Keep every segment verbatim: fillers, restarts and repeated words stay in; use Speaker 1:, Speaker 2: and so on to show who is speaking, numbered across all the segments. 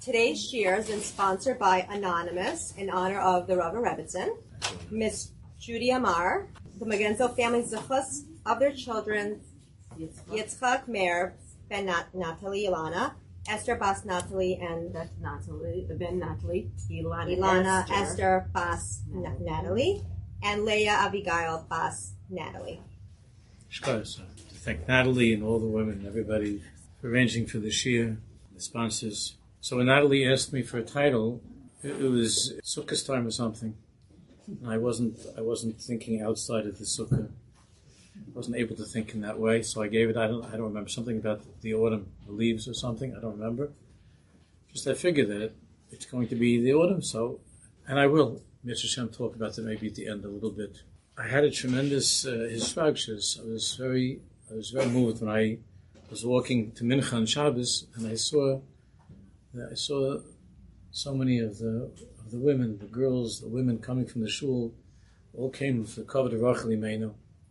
Speaker 1: Today's shir has been sponsored by Anonymous in honor of the Rav Rebbitzin, Miss Judy Amar, the Magenzo family zichus of their children, Yitzchak Meir ben Nat- Natalie Ilana, Esther Bas Natalie and
Speaker 2: That's Natalie, Ben Natalie, Ilana,
Speaker 1: Ilana
Speaker 2: Esther,
Speaker 1: Esther Bas
Speaker 2: Natalie.
Speaker 1: Natalie, and Leah Abigail Bas Natalie.
Speaker 3: Shkar, to thank Natalie and all the women, everybody for arranging for this year, the sponsors. So when Natalie asked me for a title, it, it was Sukkah's time or something. And I wasn't I wasn't thinking outside of the Sukkah. I wasn't able to think in that way, so I gave it, I don't I don't remember, something about the autumn, the leaves or something, I don't remember. Just I figured that it's going to be the autumn, so, and I will, Mister Shem, talk about that maybe at the end a little bit. I had a tremendous uh, instructions. I was very I was very moved when I was walking to Mincha on Shabbos, and I saw I saw so many of the of the women, the girls, the women coming from the shul, all came with the cover of Rachel Imeinu.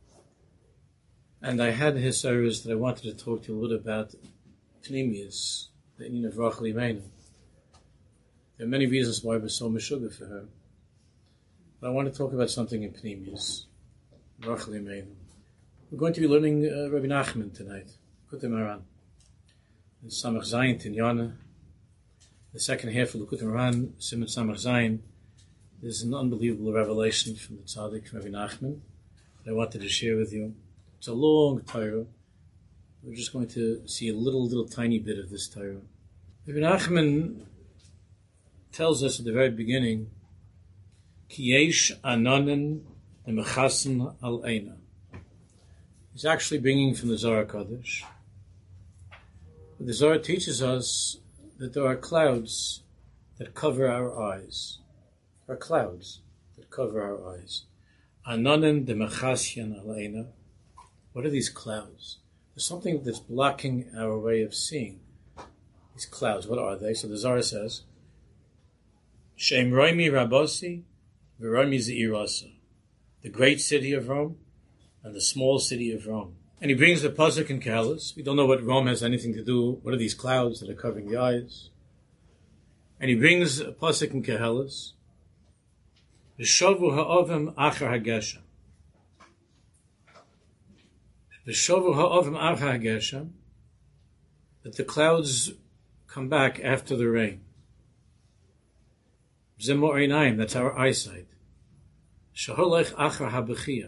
Speaker 3: And I had his service that I wanted to talk to you a little about Pnimius, the Indian of Rachel Imeinu. There are many reasons why I was so meshuggah for her. But I want to talk about something in Pnimius, Rachel Imeinu. We're going to be learning uh, Rabbi Nachman tonight, Likutei Moharan. In Samach Zayin Tinyana, the second half of Likutei Moharan, Siman Samach Zayin, there's an unbelievable revelation from the Tzaddik, Rabbi Nachman, that I wanted to share with you. It's a long Torah. We're just going to see a little, little tiny bit of this Torah. Rabbi Nachman tells us at the very beginning, Ki yesh anonen lemechasen al eina. He's actually bringing from the Zohar Kodesh. But the Zohar teaches us that there are clouds that cover our eyes. There are clouds that cover our eyes. Anonen demechasyan al eina. What are these clouds? There's something that's blocking our way of seeing. These clouds, what are they? So the Zohar says, Shem Roimi Rabosi, V'Roimi Ze'irasa. The great city of Rome and the small city of Rome. And he brings the pasuk in Kehelis. We don't know what Rome has anything to do. What are these clouds that are covering the eyes? And he brings a pasuk in Kehelis. V'shovu ha'ovim achar hageshem. V'shovu ha'ovim achar hageshem. That the clouds come back after the rain. Zemo einayim, that's our eyesight. Sheholech achar habechiyah.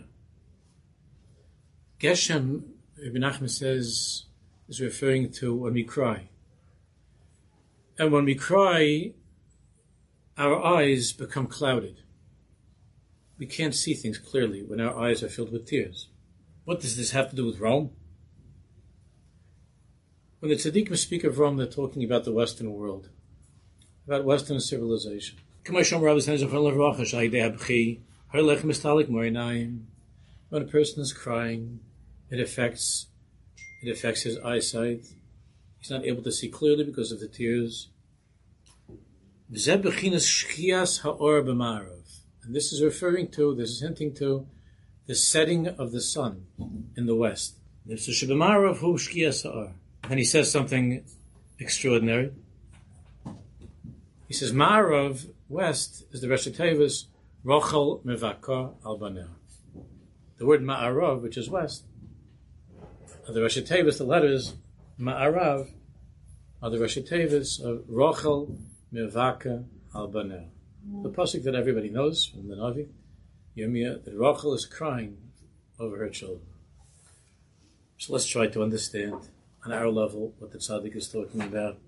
Speaker 3: Geshem, Ibn Nachman says, is referring to when we cry. And when we cry, our eyes become clouded. We can't see things clearly when our eyes are filled with tears. What does this have to do with Rome? When the tzaddikim speak of Rome, they're talking about the Western world, about Western civilization. When a person is crying, it affects it affects his eyesight. He's not able to see clearly because of the tears. And this is referring to, this is hinting to, the setting of the sun in the west. And he says something extraordinary. He says, Ma'arav, west, is the Rashi Tevis, Rochel Mevaka al Baneh. The word Ma'arav, which is west, are the Rashi Tevis, the letters Ma'arav, are the Rashi Tevis of Rochel Mevaka al Baneh. The pasuk that everybody knows from the Navi, Yirmiyah, that Rochel is crying over her children. So let's try to understand on our level what the tzaddik is talking about.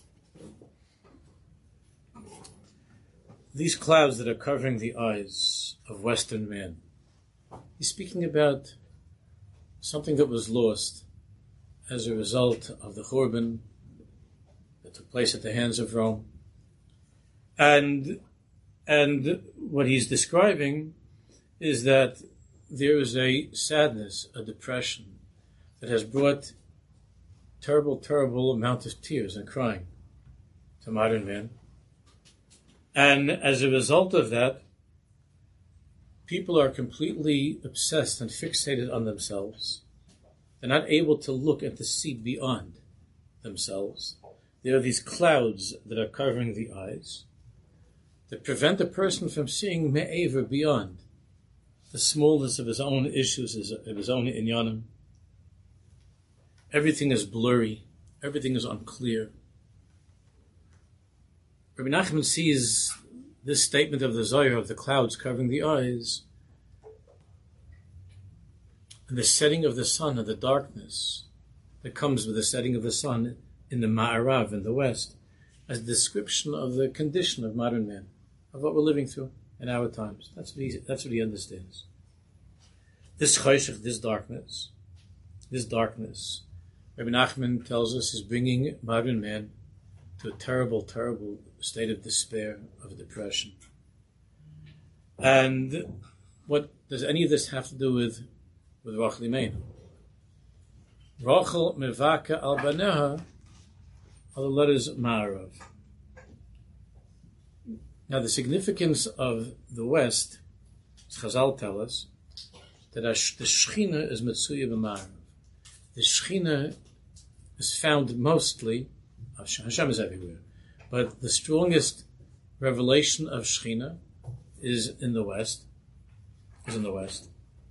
Speaker 3: These clouds that are covering the eyes of Western man, he's speaking about something that was lost as a result of the Churban that took place at the hands of Rome. And and what he's describing is that there is a sadness, a depression that has brought terrible, terrible amount of tears and crying to modern men. And as a result of that, people are completely obsessed and fixated on themselves. They're not able to look and to see beyond themselves. there are these clouds that are covering the eyes that prevent a person from seeing me'aver, beyond the smallness of his own issues, of his own inyanim. Everything is blurry. Everything is unclear. Rabbi Nachman sees this statement of the Zohar of the clouds covering the eyes and the setting of the sun and the darkness that comes with the setting of the sun in the Ma'arav, in the West, as a description of the condition of modern man, of what we're living through in our times. That's what he, that's what he understands. This choshech, this darkness, this darkness, Rabbi Nachman tells us, is bringing modern man to a terrible, terrible state of despair, of depression. And what does any of this have to do with with Rachel Imeinu? Rachel mevaka al baneha are the letters Ma'arav. Now, the significance of the West, as Chazal tell us, that the Shechina is Metzuya b'Ma'arav. The Shechina is found mostly, Hashem is everywhere, but the strongest revelation of Shechina is in the West, is in the West.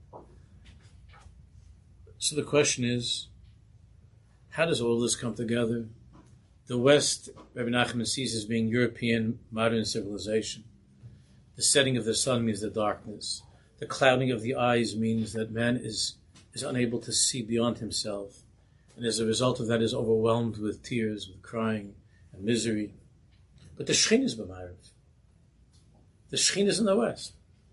Speaker 3: So the question is, how does all this come together? The West, Rabbi Nachman sees as being European modern civilization. The setting of the sun means the darkness. The clouding of the eyes means that man is, is unable to see beyond himself. And as a result of that is overwhelmed with tears, with crying and misery. But the Shechin is b'Ma'arav. The Shechin is in the West.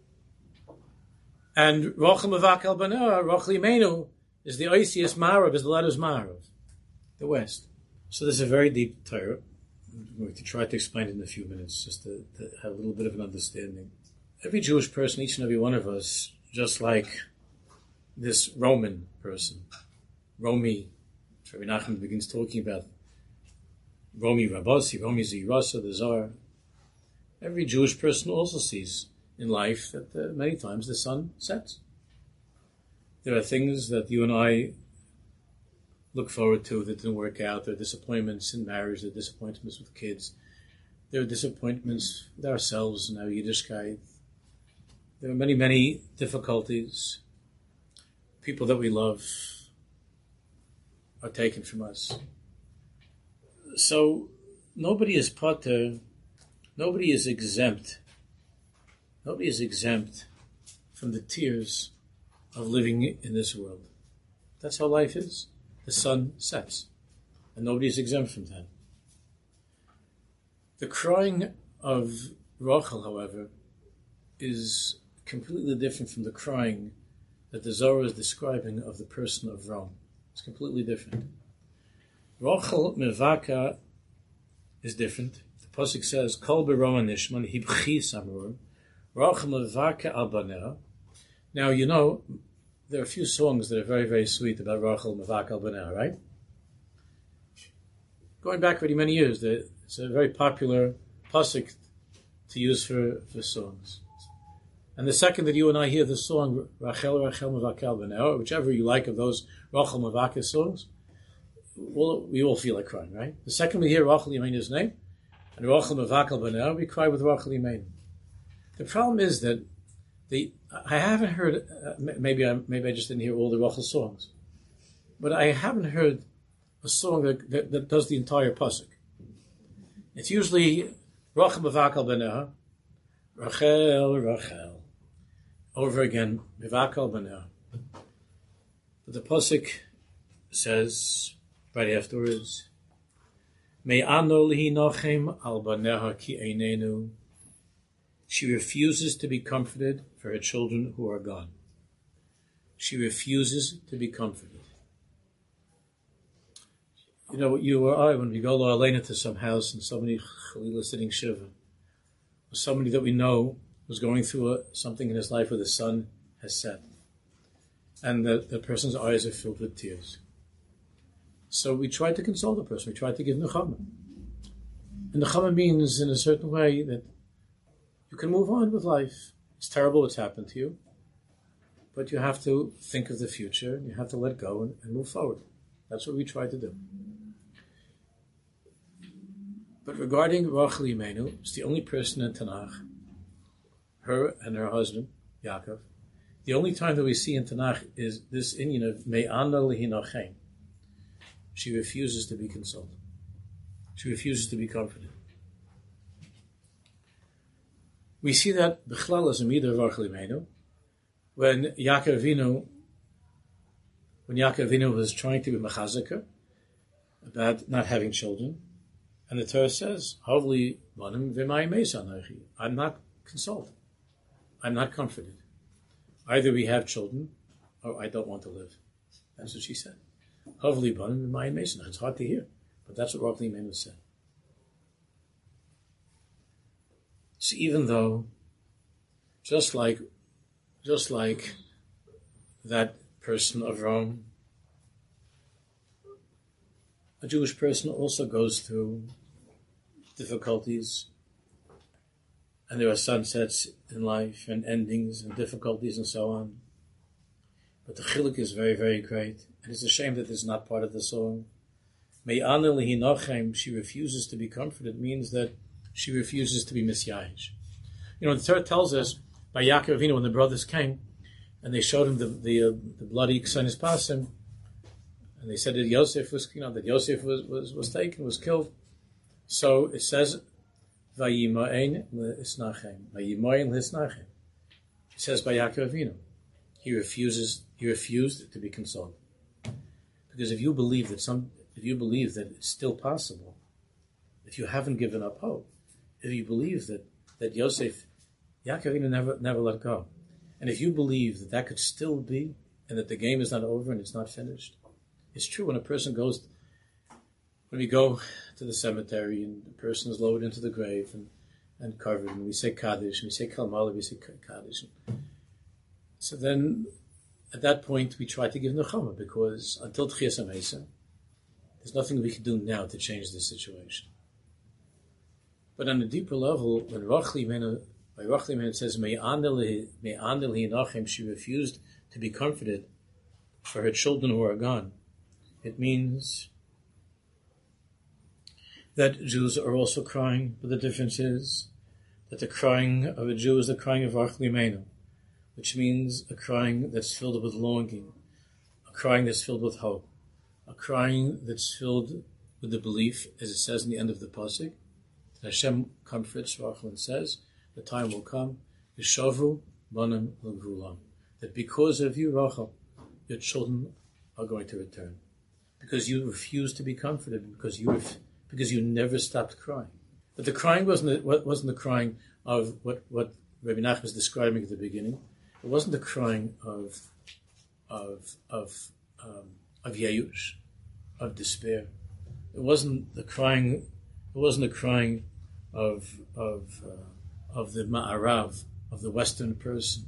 Speaker 3: And Rachel Mevak al Baneha, Rachel Imeinu, is the Oisius Ma'arav, is the letters Ma'arav, the West. So there's a very deep Torah. I'm going to try to explain it in a few minutes, just to, to have a little bit of an understanding. Every Jewish person, each and every one of us, just like this Roman person, Romi, Rabbi Nachman begins talking about Romi Rabasi, Romi Zirasa, the Tsar. Every Jewish person also sees in life that uh, many times the sun sets. There are things that you and I look forward to that didn't work out. There are disappointments in marriage, there are disappointments with kids. There are disappointments with ourselves and our Yiddishkeit. There are many, many difficulties. People that we love are taken from us. So nobody is pater, nobody is exempt. Nobody is exempt from the tears of living in this world. That's how life is. The sun sets, and nobody is exempt from that. The crying of Rachel, however, is completely different from the crying that the Zohar is describing of the person of Rome. It's completely different. Rachel Mevaka is different. The pasuk says, "Kol beroma nishman hibchi samurim, Rachel Mevaka al baneha." Now, you know, there are a few songs that are very, very sweet about Rachel Mevaka al baneha, right? Going back already many years, it's a very popular pasuk to use for, for songs. And the second that you and I hear the song Rachel, Rachel Mevaka al baneha, whichever you like of those Rachel Mevaka songs, we'll, we all feel like crying, right? The second we hear Rachel Imeinu's name, and Rachel Mevaka al baneha, we cry with Rachel Imeinu. The problem is that the I haven't heard, uh, maybe I maybe I just didn't hear all the Rachel songs, but I haven't heard a song that, that, that does the entire pasuk. It's usually Rachel Mevaka al baneha, Rachel, Rachel, over again, Mevaka al baneha. But the pasuk says right afterwards, Me'ano lihi nochem al baneha ki einenu. She refuses to be comforted for her children who are gone. She refuses to be comforted. You know, you or I, when we go lo alena to some house and somebody Chalila sitting shiva, or somebody that we know was going through a, something in his life where the sun has set, and the, the person's eyes are filled with tears. So we try to console the person. We try to give nechama. And nechama means, in a certain way, that you can move on with life. It's terrible what's happened to you, but you have to think of the future, and you have to let go and, and move forward. That's what we try to do. But regarding Rachel Imenu, it's the only person in Tanakh, her and her husband, Yaakov. The only time that we see in Tanakh is this Indian of Me'ana Lehinachem. She refuses to be consoled. She refuses to be comforted. We see that B'chlal as a midah of Rachel Imenu, when Yaakov Avinu, when Yaakov Avinu was trying to be machazaka about not having children, and the Torah says, "Havli banim v'may meisanachi." I'm not consoled. I'm not comforted. Either we have children, or I don't want to live. That's what she said. Havli banim v'may meisanachi. It's hard to hear, but that's what Rachel Imenu said. So even though, just like, just like that person of Rome, a Jewish person also goes through difficulties, and there are sunsets in life and endings and difficulties and so on. But the chiluk is very, very great, and it's a shame that it's not part of the song. Me'ana lehinachem, she refuses to be comforted, means that she refuses to be misyayish. You know, the Torah tells us by Yaakov Avinu when the brothers came and they showed him the the, uh, the bloody Ksanis Pasim, and they said that Yosef was, you know, that Yosef was, was, was taken, was killed. So it says, "Vayimayin lehisnachem." Vayimayin lehisnachem. It says by Yaakov Avinu, he refuses. He refused to be consoled, because if you believe that some, if you believe that it's still possible, if you haven't given up hope, if you believe that that Yosef, Yaakov Avinu never never let go, and if you believe that that could still be, and that the game is not over and it's not finished, it's true when a person goes. When we go to the cemetery and the person is lowered into the grave and, and covered, and we say Kaddish, and we say Kalmala, we say Kaddish. So then, at that point, we try to give Nechama, because until Tchias HaMeisa, there's nothing we can do now to change this situation. But on a deeper level, when Rachel Imenu, by Rachel Imenu it says, Me'ana lehinachem, she refused to be comforted for her children who are gone. It means that Jews are also crying, but the difference is that the crying of a Jew is the crying of Rachel Imenu, which means a crying that's filled with longing, a crying that's filled with hope, a crying that's filled with the belief, as it says in the end of the pasuk, that Hashem comforts Rachel and says, the time will come, Yishavu banim l'gvulam, that because of you, Rachel, your children are going to return, because you refuse to be comforted, because you ref- because you never stopped crying. But the crying wasn't the, wasn't the crying of what, what Rabbi Nachman was describing at the beginning. It wasn't the crying of of of um, of yayush, of despair. It wasn't the crying. It wasn't the crying of of uh, of the ma'arav, of the Western person.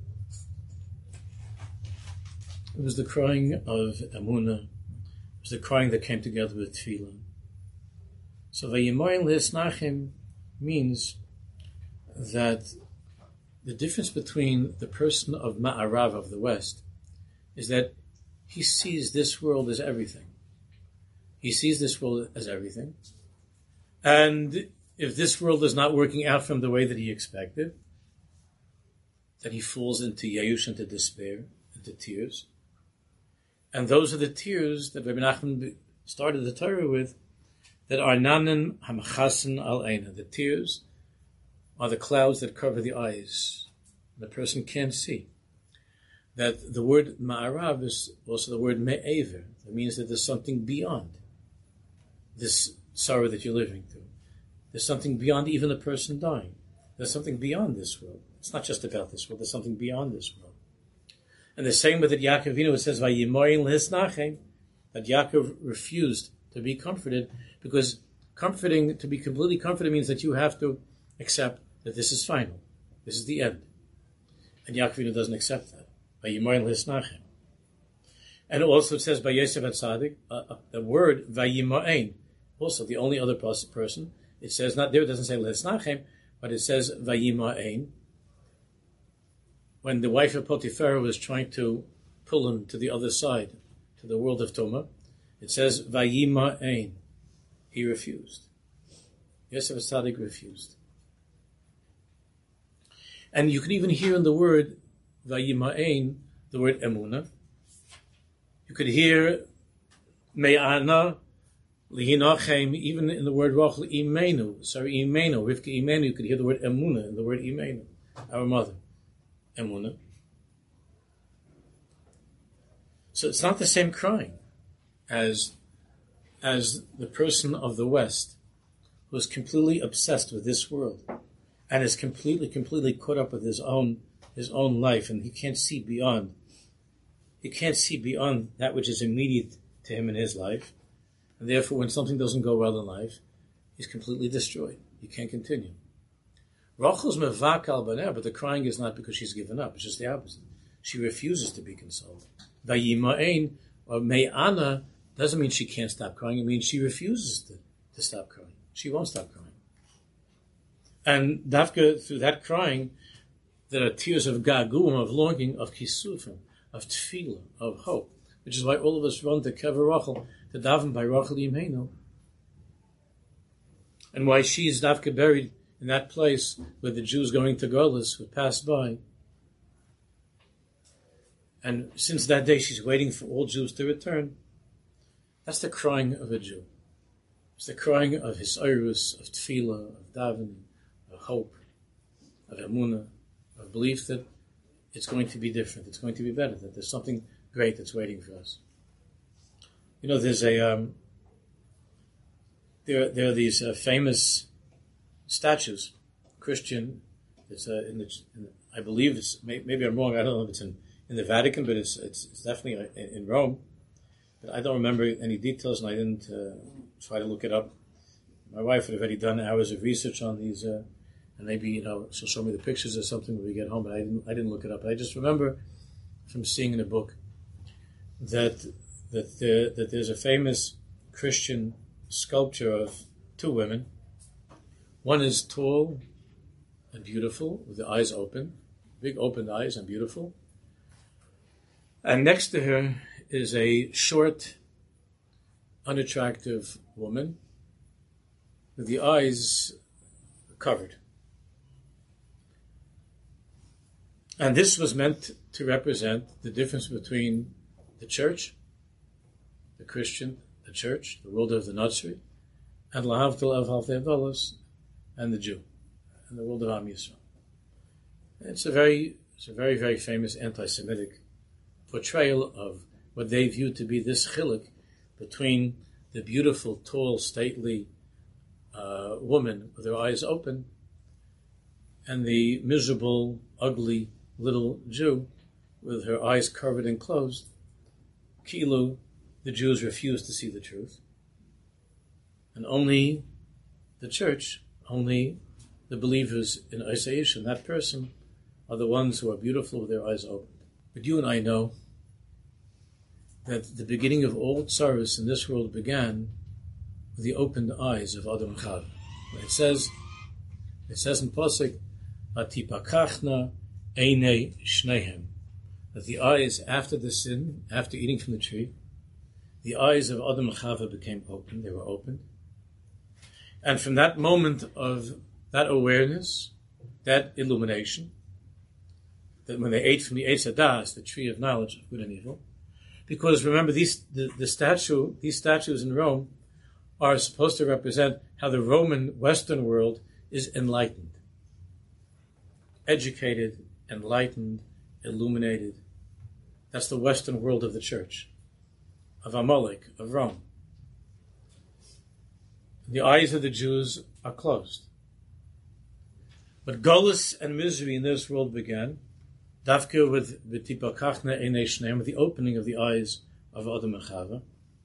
Speaker 3: It was the crying of emunah. It was the crying that came together with tefillah. So Vayimayin lehisnachem means that the difference between the person of Ma'arav, of the West, is that he sees this world as everything. He sees this world as everything. And if this world is not working out from the way that he expected, that he falls into yayush, into despair, into tears. And those are the tears that Rabbi Nachman started the Torah with, that are nanan hamachasen al eina. The tears are the clouds that cover the eyes. The person can't see. That the word ma'arav is also the word me'ever. It means that there's something beyond this sorrow that you're living through. There's something beyond even the person dying. There's something beyond this world. It's not just about this world. There's something beyond this world. And the same with that Yaakov Avinu, it says, Vayimayin lehisnachem, that Yaakov refused to be comforted, because comforting, to be completely comforted, means that you have to accept that this is final. This is the end. And Yaakov Avinu doesn't accept that. Vayimayin lehisnachem. And also it says by Yosef HaTzadik, uh, uh, the word Vayimayin, also the only other person, it says, not there, it doesn't say lehisnachem, but it says Vayimayin. When the wife of Potiphar was trying to pull him to the other side, to the world of Tumah, it says Vayimayin. He refused. Yosef Tzaddik refused. And you can even hear in the word Vayima'ain the word Emunah. You could hear Me'ana Lihinachem, even in the word Rachel Imenu, sorry, Imenu, Rivka Imenu, you could hear the word Emunah in the word Imenu, our mother, Emunah. So it's not the same crying as, as the person of the West who is completely obsessed with this world and is completely, completely caught up with his own, his own life, and he can't see beyond. He can't see beyond that which is immediate to him in his life. And therefore, when something doesn't go well in life, he's completely destroyed. He can't continue. Rachel's mevak al baneh, but the crying is not because she's given up. It's just the opposite. She refuses to be consoled. Vayima'ain, or me'ana, doesn't mean she can't stop crying. It means she refuses to, to stop crying. She won't stop crying. And dafka, through that crying, there are tears of gaguim, of longing, of kisufim, of tefillah, of hope. Which is why all of us run to Kever Rachel, to daven by Rachel Yimenu. And why she is dafka buried in that place where the Jews going to Golus would pass by. And since that day she's waiting for all Jews to return. That's the crying of a Jew. It's the crying of his iris, of tefillah, of davening, of hope, of emunah, of belief that it's going to be different, it's going to be better, that there's something great that's waiting for us. You know, there's a um, there there are these uh, famous statues, Christian. It's uh, in, the, in the, I believe it's maybe I'm wrong. I don't know if it's in, in the Vatican, but it's it's, it's definitely in, in Rome. But I don't remember any details, and I didn't uh, try to look it up. My wife had already done hours of research on these, uh, and maybe you know she'll show me the pictures or something when we get home. But I didn't I didn't look it up. I just remember from seeing in a book that that there, that there's a famous Christian sculpture of two women. One is tall and beautiful, with the eyes open, big opened eyes and beautiful. And next to her is a short, unattractive woman with the eyes covered. And this was meant to represent the difference between the church, the Christian, the church, the world of the Nazri, and Lahavdil of Havdalos, and the Jew, and the world of Am Yisrael. It's a very, it's a very, very famous anti-Semitic portrayal of what they view to be this chiluk between the beautiful, tall, stately uh, woman with her eyes open and the miserable, ugly little Jew with her eyes covered and closed. Kilu, the Jews refuse to see the truth. And only the church, only the believers in Isaiah, that person, are the ones who are beautiful with their eyes open. But you and I know that the beginning of all tsaros in this world began with the opened eyes of Adam and Chava. It says, it says in Pasuk, Atipakachna einei shnehem, that the eyes after the sin, after eating from the tree, the eyes of Adam and Chava became open. They were opened, and from that moment of that awareness, that illumination, that when they ate from the Eitz Hadas, the tree of knowledge of good and evil, because remember these the, the statue, these statues in Rome are supposed to represent how the Roman Western world is enlightened, educated, enlightened, illuminated. That's the Western world of the church, of Amalek, of Rome. The eyes of the Jews are closed. But Golus and misery in this world began, Dafka with V'tipakachna einei shneim, with the opening of the eyes of Adam and Chava.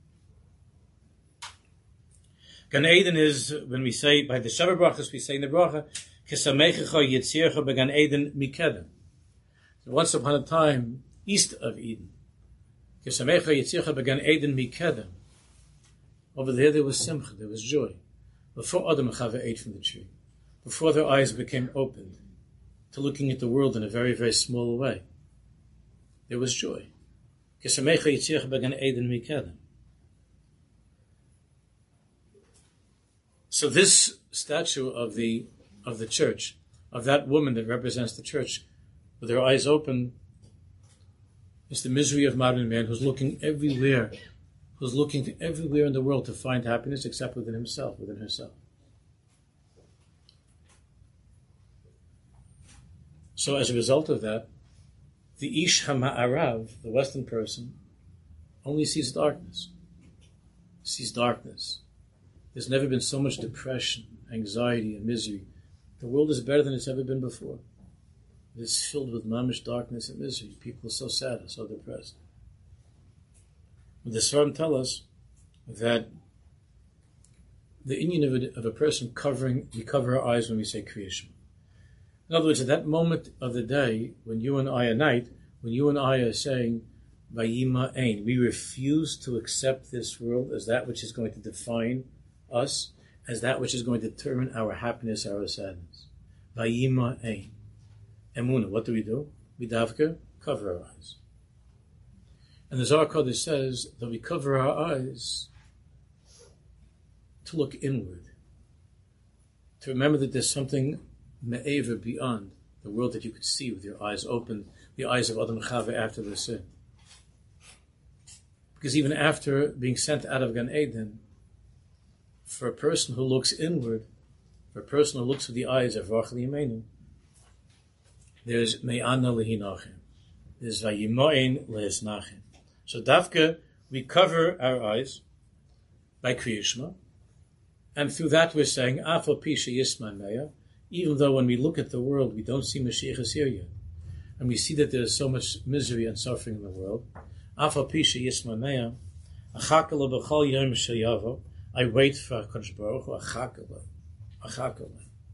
Speaker 3: Gan Eden is, when we say, by the Shabbat Brachas, we say in the Bracha, Kesamechecha Yitzircha began Eden Mikedem. Once upon a time, east of Eden. Kesamechecha Yitzircha began Eden Mikedem. Over there, there was simcha, there was joy. Before Adam and Chava ate from the tree, before their eyes became opened to looking at the world in a very, very small way, there was joy. Kesamecha Yitzircha began Eden Mikedem. So this statue of the of the church, of that woman that represents the church, with her eyes open, is the misery of modern man who's looking everywhere, who's looking everywhere in the world to find happiness except within himself, within herself. So as a result of that, the Ish HaMa'arav, the Western person, only sees darkness. Sees darkness. There's never been so much depression, anxiety, and misery. The world is better than it's ever been before. It is filled with mamish darkness and misery. People are so sad and so depressed. But the Sfarim tell us that the Indian of a, of a person covering, we cover our eyes when we say Kriya Shema. In other words, at that moment of the day, when you and I at night, when you and I are saying, Vayima Ein, we refuse to accept this world as that which is going to define us, as that which is going to determine our happiness, our sadness. Vayima Ein. Emunah, what do we do? We davka, cover our eyes. And the Zohar Kodesh says that we cover our eyes to look inward, to remember that there's something me'ever, beyond the world that you could see with your eyes open, the eyes of Adam Chava after the sin. Because even after being sent out of Gan Eden, for a person who looks inward, for a person who looks with the eyes of Rachel Yemenu, there's Me'ana Lehinachim, there's Vayimoin Lehisnachim. So Davka, we cover our eyes by Kriya Shema, and through that we're saying, Afal Pisha Yisman Meya, even though when we look at the world, we don't see Mashiach is here yet, and we see that there's so much misery and suffering in the world, Afal Pisha Yisman Meya, Achakala B'chol Yom Sheyavo, I wait for HaKadosh Baruch Hu, Achakala, Achakala.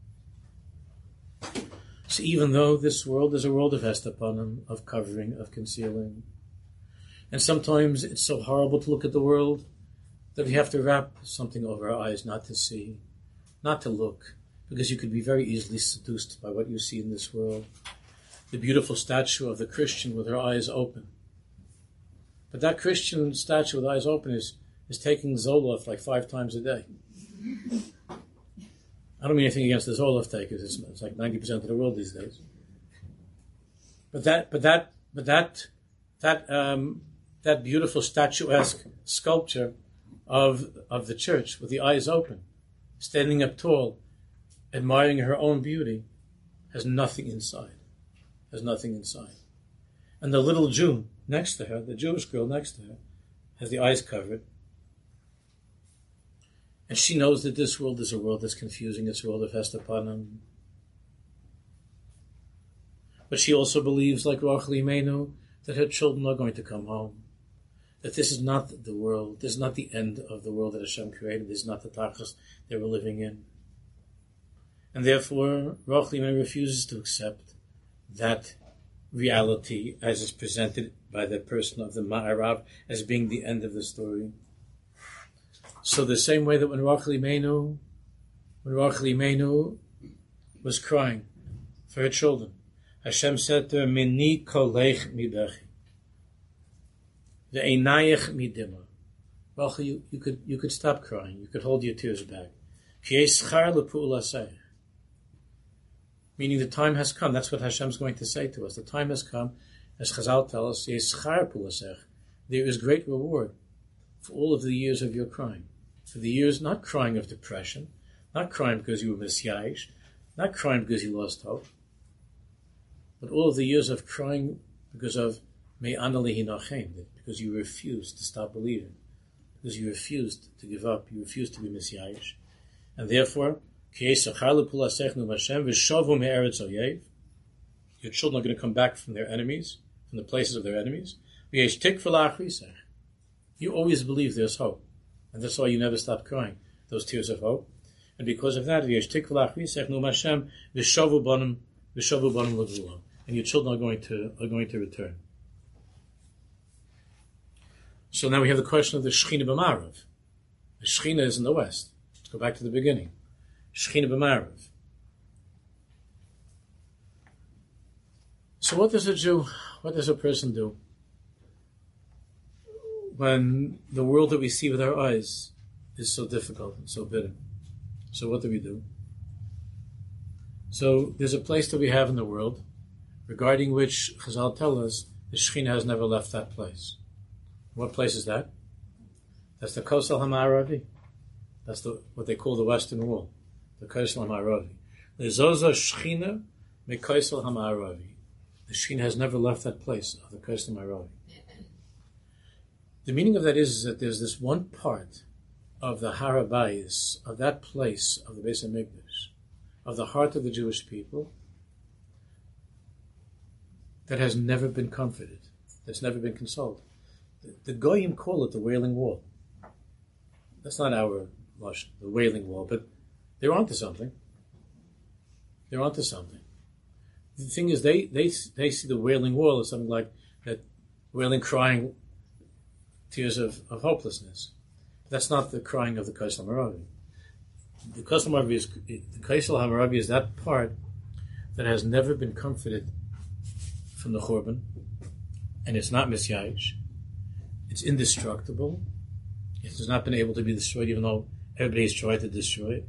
Speaker 3: So even though this world is a world of hestapanim, of covering, of concealing, and sometimes it's so horrible to look at the world that we have to wrap something over our eyes not to see, not to look, because you could be very easily seduced by what you see in this world. The beautiful statue of the Christian with her eyes open. But that Christian statue with eyes open is, is taking Zoloft like five times a day. I don't mean anything against the Zoloft takers. It's, it's like ninety percent of the world these days. But that, but that, but that, that, um, that beautiful statuesque sculpture of of the church with the eyes open, standing up tall, admiring her own beauty, has nothing inside. Has nothing inside. And the little Jew next to her, the Jewish girl next to her, has the eyes covered. And she knows that this world is a world that's confusing, it's a world of hestapanim. But she also believes, like Rachel Imenu, that her children are going to come home. That this is not the world, this is not the end of the world that Hashem created, this is not the tachas they were living in. And therefore, Rachel Imenu refuses to accept that reality as is presented by the person of the Ma'arav as being the end of the story. So the same way that when Rachel Imenu, when Rachel Imenu was crying for her children, Hashem said to her, Mini kolech mibechi, ve'einayich midima. Rachel, you, you could you could stop crying, you could hold your tears back. Ki yeschar lepu'ulaseh. Meaning the time has come. That's what Hashem's going to say to us. The time has come, as Chazal tell us, yeschar pu'ulaseh. There is great reward for all of the years of your crying. For the years, not crying of depression, not crying because you were misyayish, not crying because you lost hope, but all of the years of crying because of me'ana lehinachem, because you refused to stop believing, because you refused to give up, you refused to be misyayish, and therefore, your children are going to come back from their enemies, from the places of their enemies. You always believe there's hope. And that's why you never stop crying, those tears of hope. And because of that, and your children are going to are going to return. So now we have the question of the Shechina b'Marav. The Shechina is in the west. Let's go back to the beginning. Shechina b'Marav. So what does a Jew, what does a person do when the world that we see with our eyes is so difficult and so bitter? So what do we do? So there's a place that we have in the world regarding which Chazal tell us the Shekhinah has never left that place. What place is that? That's the Kosel HaMa'aravi. That's the what they call the Western Wall, the Kosel HaMa'aravi. Lezoza Shekhinah meKosel HaMa'aravi. The Shekhinah has never left that place of the Kosel HaMa'aravi. The meaning of that is, is that there's this one part of the Har HaBayis, of that place of the Beis HaMikdash, of the heart of the Jewish people, that has never been comforted, that's never been consoled. The, the Goyim call it the Wailing Wall. That's not our lush, the Wailing Wall, but they're onto something. They're onto something. The thing is, they, they, they see the Wailing Wall as something like that wailing, crying, tears of, of hopelessness. That's not the crying of the Kosel HaMa'aravi. The Kosel HaMa'aravi is the Kosel HaMa'aravi is that part that has never been comforted from the Churban, and it's not misyayish. It's indestructible. It has not been able to be destroyed, even though everybody has tried to destroy it.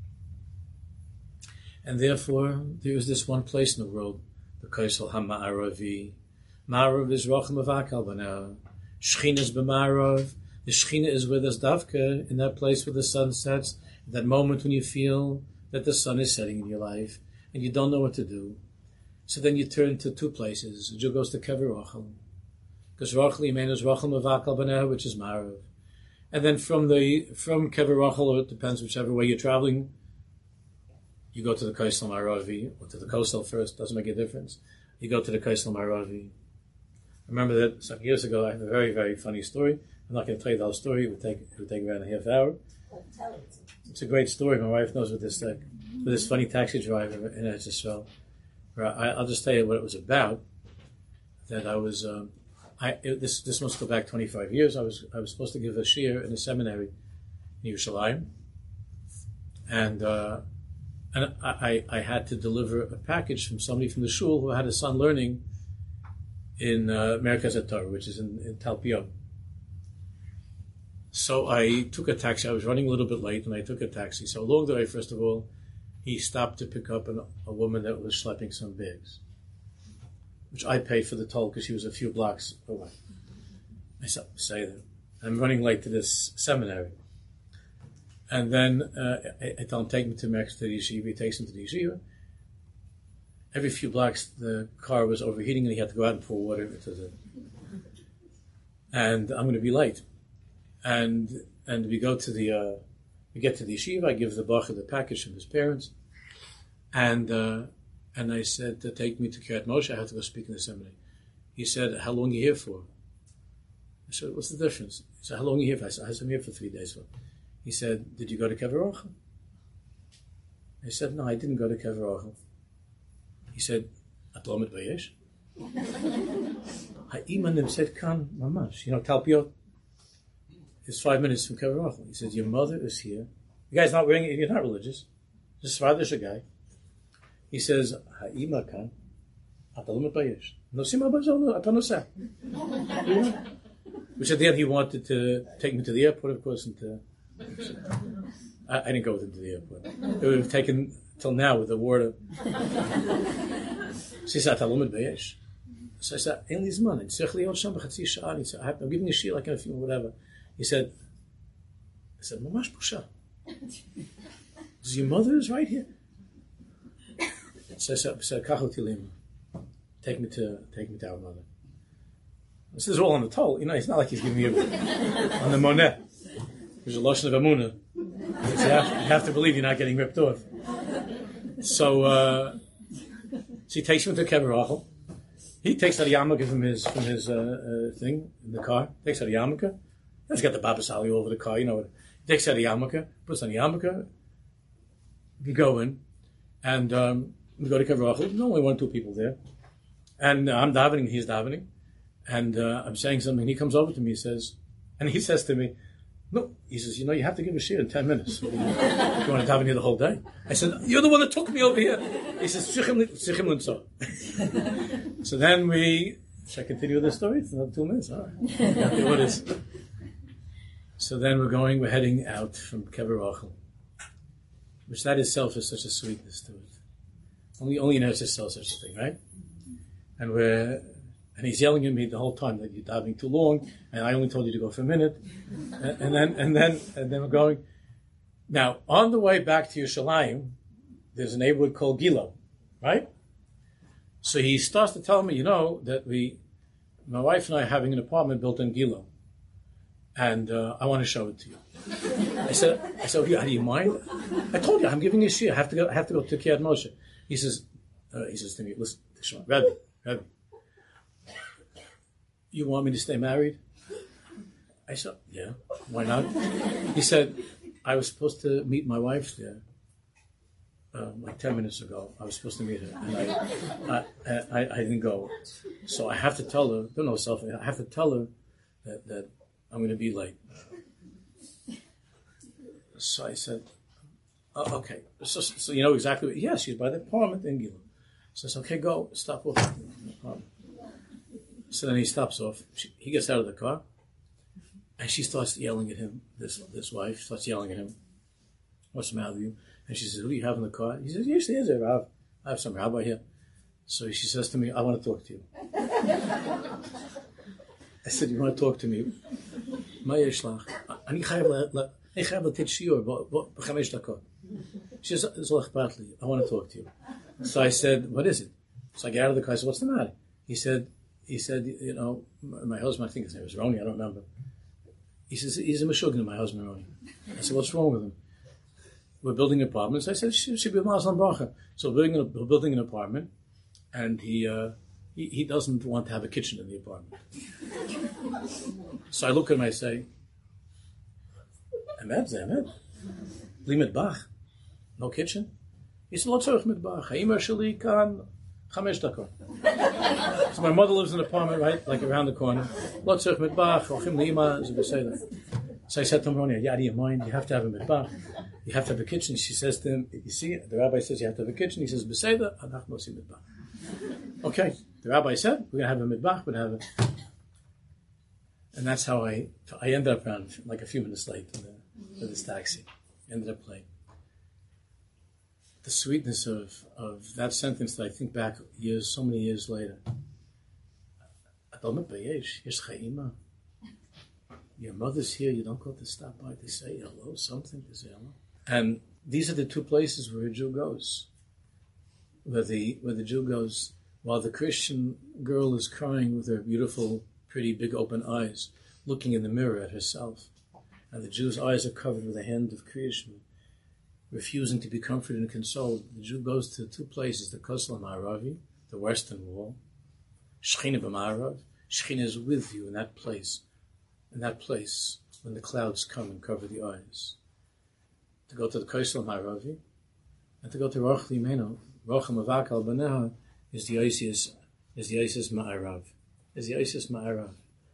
Speaker 3: And therefore, there is this one place in the world, the Kosel HaMa'aravi. Ma'arav is Racham Avakal B'nah. Shekhinah is b'Ma'arav. The Shekhinah is with us, Davka, in that place where the sun sets, that moment when you feel that the sun is setting in your life, and you don't know what to do. So then you turn to two places. The Jew goes to Kever Rachel, because Rachel Yimenu is Rachel Mavakal B'neh, which is Ma'arav. And then from the from Kever Rachel, or it depends whichever way you're traveling, you go to the Kosel HaMa'aravi, or to the Kosel first, doesn't make a difference. You go to the Kosel HaMa'aravi. I remember that some years ago, I have a very, very funny story. I'm not going to tell you the whole story. It would take, it would take around a half hour.
Speaker 2: Tell it.
Speaker 3: It's a great story. My wife knows what this like. With this funny taxi driver in Eretz Yisrael. I, I'll just tell you what it was about. That I was, um, I it, this this must go back twenty-five years. I was I was supposed to give a shiur in a seminary in Yerushalayim, and uh, and I, I I had to deliver a package from somebody from the shul who had a son learning in uh, Merkaz HaTorah, which is in, in Talpiot. So I took a taxi. I was running a little bit late, and I took a taxi. So along the way, first of all, he stopped to pick up an, a woman that was schlepping some bags, which I paid for the toll because she was a few blocks away. I said, say that. I'm running late to this seminary. And then uh, I, I tell him, take me to Merkaz, to the yeshiva. He takes him to the yeshiva. Every few blocks, the car was overheating, and he had to go out and pour water into the... And I'm going to be late. And and we go to the... Uh, we get to the yeshiva. I give the bacher the package from his parents. And uh, and I said, to take me to Kiryat Moshe. I have to go speak in the seminary. He said, how long are you here for? I said, what's the difference? He said, how long are you here for? I said, I said, I'm here for three days. He said, did you go to Kever Rachel? I said, no, I didn't go to Kever Rachel. He said, "At lo mitbayesh." Ha'imanim said, "Kan mamash." You know, Talpiot is five minutes from Kever Rachel. He said, "Your mother is here. The guy's not wearing it. You're not religious. Just Svardish a guy." He says, "Ha'ima kan at lo mitbayesh." No sima bazono atanosah. Which at the end he wanted to take me to the airport, of course, and to, I, I didn't go with him to the airport. It would have taken till now with the water. So he said, "Talmud Bayesh." So I said, "Ein li zman. It's tzarich liot sham b'chatzi sha'ah." He said, "I'm giving a shiur like in a few, whatever." He said, "I said, mamash busha. Your mother is right here." So I said, "Kachol tilim. Take me to take me to our mother." This is all on the toll. You know, it's not like he's giving you on the monet. There's a lotion of Amunah. So you have, you have to believe you're not getting ripped off. So, uh, so he takes him to Kever Rachel. He takes out a yarmulke from his from his uh, uh, thing in the car. Takes out a yarmulke. He's got the Baba Sali all over the car. You know, he takes out a yarmulke, puts on a yarmulke. We go in, and um, we go to Kever Rachel. There's only one, two people there, and uh, I'm davening. He's davening, and uh, I'm saying something. He comes over to me. He says, and he says to me, "No," he says, "you know, you have to give a shiur in ten minutes. You want to daven here the whole day?" I said, "You're the one that took me over here." He says, "Tsichim l'nso." So then we, should I continue the story? It's another two minutes. All right. Okay, what is? So then we're going, we're heading out from Kever Rachel, which that itself is such a sweetness to it. Only only in Eretz Yisrael such a thing, right? And we're and he's yelling at me the whole time that you're diving too long, and I only told you to go for a minute, and, and then and then and then we're going. Now on the way back to Yerushalayim, there's a neighborhood called Gilo, right? So he starts to tell me, you know, that we, my wife and I, are having an apartment built in Gilo, and uh, I want to show it to you. I said, I said, yeah, do you mind? I told you I'm giving you a shir. I have to go. I have to go to Kiryat Moshe. He says, uh, he says to me, listen, Rabbi, Rabbi, you want me to stay married? I said, yeah, why not? He said, I was supposed to meet my wife there. Uh, like ten minutes ago, I was supposed to meet her, and I, I, I, I didn't go. So I have to tell her. Don't know self. I have to tell her that, that I'm going to be late. So I said, oh, "Okay." So, so you know exactly what? Yeah, she's by the apartment in Gilo. So I said, "Okay, go. Stop off." So then he stops off. She, he gets out of the car, and she starts yelling at him. This this wife starts yelling at him. What's the matter with you? And she says, who do you have in the car? He says, yes, there's a Rav. I have some rabbi here. So she says to me, I want to talk to you. I said, you want to talk to me? She says, I want to talk to you. So I said, what is it? So I get out of the car. I said, what's the matter? He said, he said, you know, my husband, I think his name was Roni, I don't remember. He says, he's a Meshuggah, my husband Roni. I said, what's wrong with him? We're building apartments. I said, she should be a Muslim bracha. So we're building, we're building an apartment, and he, uh, he he doesn't want to have a kitchen in the apartment. So I look at him, I say, Emet, Emet, Li Mitbach, no kitchen? He said, Lo tzorich Mitbach, ha'imah sheli kan chamesh dakot. So my mother lives in an apartment, right, like around the corner. Lo tzorich Mitbach, ochim li'imah, as we say that. So I said to him, Roni, yeah, do you mind? You have to have a mitbach. You have to have a kitchen. She says to him, you see, the rabbi says you have to have a kitchen. He says, Beseda, anach nosi mitbach. Okay, the rabbi said, we're going to have a mitbach, we're going to have a... And that's how I I ended up around like a few minutes late in, the, in this taxi. Ended up late. The sweetness of, of that sentence that I think back years, so many years later. Your mother's here, you don't go to stop by to say hello, something to say hello. And these are the two places where a Jew goes. Where the where the Jew goes, while the Christian girl is crying with her beautiful, pretty, big open eyes, looking in the mirror at herself. And the Jew's eyes are covered with the hand of creation, refusing to be comforted and consoled. The Jew goes to two places, the Kosel HaMa'aravi, the western wall, Shechina b'Ma'arav. Shechina is with you in that place. In that place, when the clouds come and cover the eyes, to go to the Kosel HaMa'aravi, and to go to Roch Limeno, Roch HaMavak Al Baneha, is the Isis, is the Isis Ma'arav, is the Isis Ma'arav.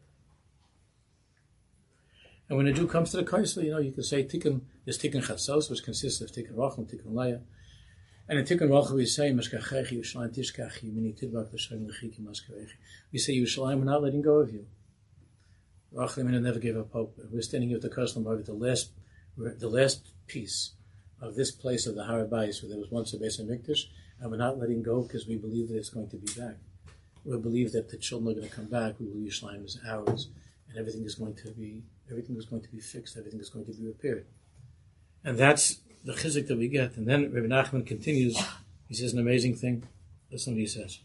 Speaker 3: And when a Jew comes to the Kosel, you know, you can say Tikkun, there's Tikkun Chatzos, which consists of Tikkun Roch and Tikkun Leia. And in Tikkun Roch we say, Meshkachechi Yerushalayim Tishkachi, Mini Tidbak L'Shem L'Chiki Maskarechi. We say Yerushalayim, we're not letting go of you. Roch Limeno never gave up hope. We're standing here with the Kosel HaMa'arav, the last, the last piece of this place of the Har HaBayis, where there was once a Beis HaMikdash, and we're not letting go because we believe that it's going to be back. We believe that the children are going to come back. We believe Yerushalayim is ours, and everything is going to be everything is going to be fixed. Everything is going to be repaired, and that's the chizuk that we get. And then Rabbi Nachman continues. He says an amazing thing. Listen what he says.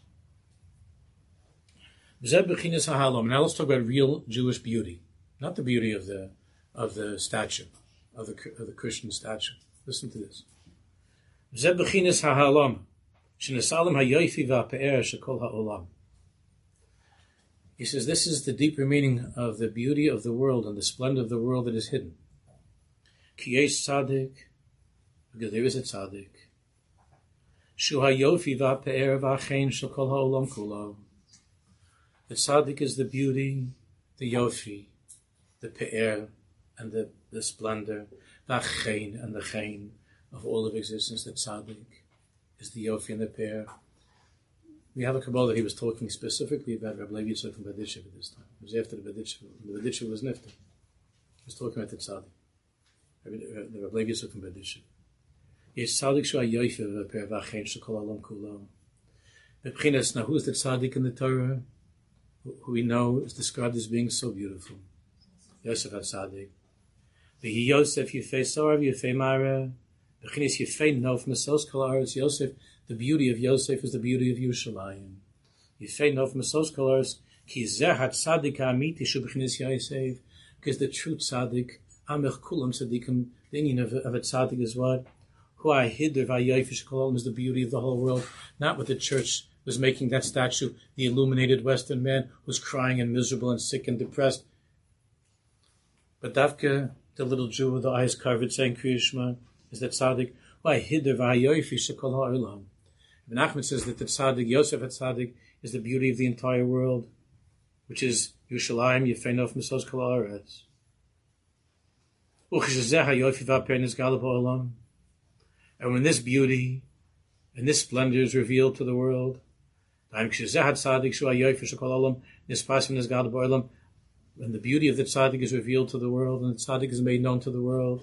Speaker 3: Now let's talk about real Jewish beauty, not the beauty of the of the statue, of the of the Christian statue. Listen to this. He says this is the deeper meaning of the beauty of the world and the splendor of the world that is hidden. Because there is a tzaddik. The tzaddik is the beauty, the yofi, the pe'er, and the, the splendor, the achein and the chein of all of existence. The tzaddik is the yofi and the pe'er. We have a Kabbalah that he was talking specifically about Rabbi Levi Yitzchak from Baditchev at this time. It was after the Baditchev. The Baditchev was nifter. He was talking about the tzaddik. The Rabbi Levi Yitzchak from Baditchev. Yes, tzaddik shu hayoyfe v'per v'achen shekol olam kulo. B'chinas, now who is the tzaddik in the Torah? Who we know is described as being so beautiful. Yosef HaTzadik. V'hi Yosef Yefei Sorav Yefei Mara. B'chinas Yefei Nof Mesos Kol Haaretz. Yosef, the beauty of Yosef is the beauty of Yerushalayim. Yefei Nof Mesos Kol Haaretz. Ki zeh HaTzadik HaAmiti shu b'chinas Yosef. Because the true tzaddik, Amech Kulam Tzadikim, the meaning of, of a tzaddik is what? Who I hid the Vayofish Kol is the beauty of the whole world, not what the church was making that statue, the illuminated Western man who's crying and miserable and sick and depressed. But Davka, the little Jew with the eyes covered, saying Kriya Shema, is that tzaddik. Who I hid the Vayofish Kol Ha'olam. Ibn Achmed says that the tzaddik, Yosef HaTzadik, is the beauty of the entire world, which is Yerushalayim Yefei Nof Mesos Kol Haaretz. Ucheshezeh hayofi v'aper nizgal ba'olam. And when this beauty and this splendor is revealed to the world, when the beauty of the tzaddik is revealed to the world and the tzaddik is made known to the world,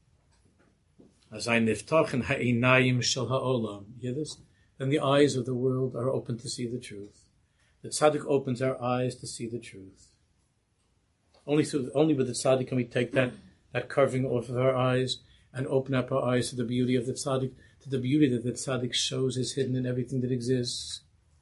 Speaker 3: hear this? Then the eyes of the world are open to see the truth. The tzaddik opens our eyes to see the truth. Only through, only with the tzaddik can we take that, that covering off of our eyes and open up our eyes to the beauty of the tzaddik, to the beauty that the tzaddik shows is hidden in everything that exists.